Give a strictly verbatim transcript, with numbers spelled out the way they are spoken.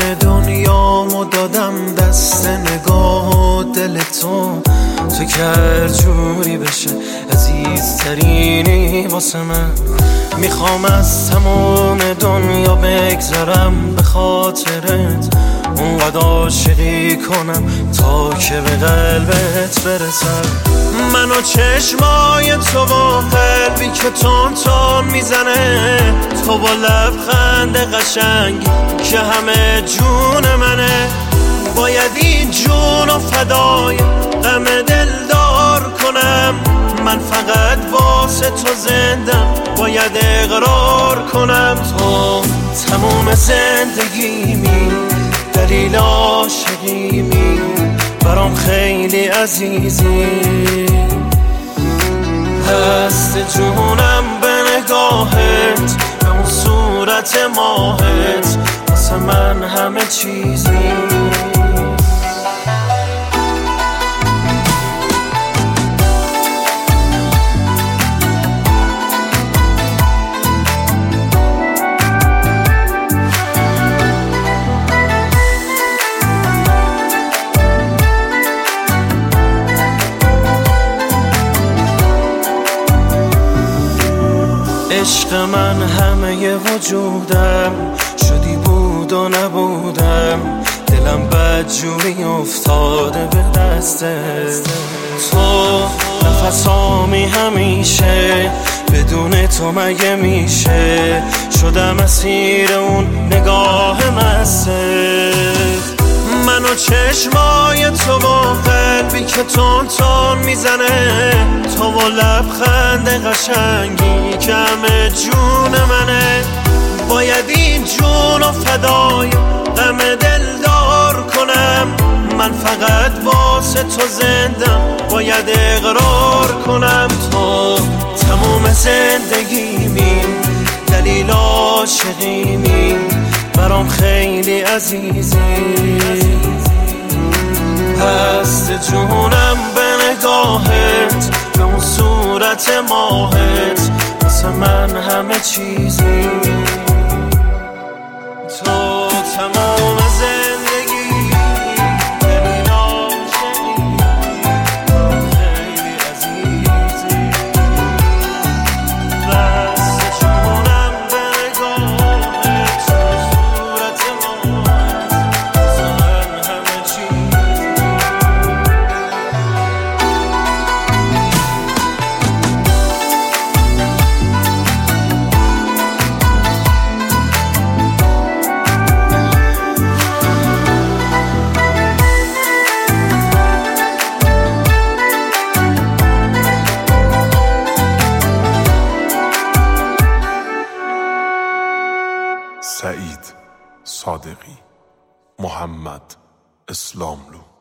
دنیامو دادم دست نگاه و دل تو، تو که هر جوری بشه عزیزترینی واسه من. میخوام از تمام دنیا بگذرم به خاطرت، اونقدر عاشقی کنم تا که به قلبت برسم. من و چشمای تو و قلبی که تون تون میزنه، تو با لبخند قشنگی که همه جون منه. باید این جون و فدای غم دلدار کنم، من فقط واسه تو زندم، باید اقرار کنم. تو تموم زندگیمی، دلیل عاشقیمی، برام خیلی عزیزی. هست جونم به نگاهت، به اون صورت ماهت، واسه من همه چیزی. عشق من همه وجودم، شدی بود و نبودم، دلم بدجوری افتاده به دستت. تو نفسامی همیشه، بدون تو مگه میشه، شدم اسیر اون نگاه مستت. من و چشمای تو و قلبی که تون تون میزنه، تو و لبخند قشنگی که همه جون منه. باید این جون و فدای غم دلدار کنم، من فقط واسه تو زندم، باید اقرار کنم. تو تموم زندگیمی، دلیل عاشقیمی، برام خیلی عزیزی. هست جونم به نگاهت، به اون صورت ماهت، واسه من همه چیزی. تو تمام زندگی، دلیل عاشقی، برام خیلی عزیزی. هست جونم به نگاهت، به اون صورت ماهت، واسه من همه چیزی. سعید صادقی، محمد اسلاملو.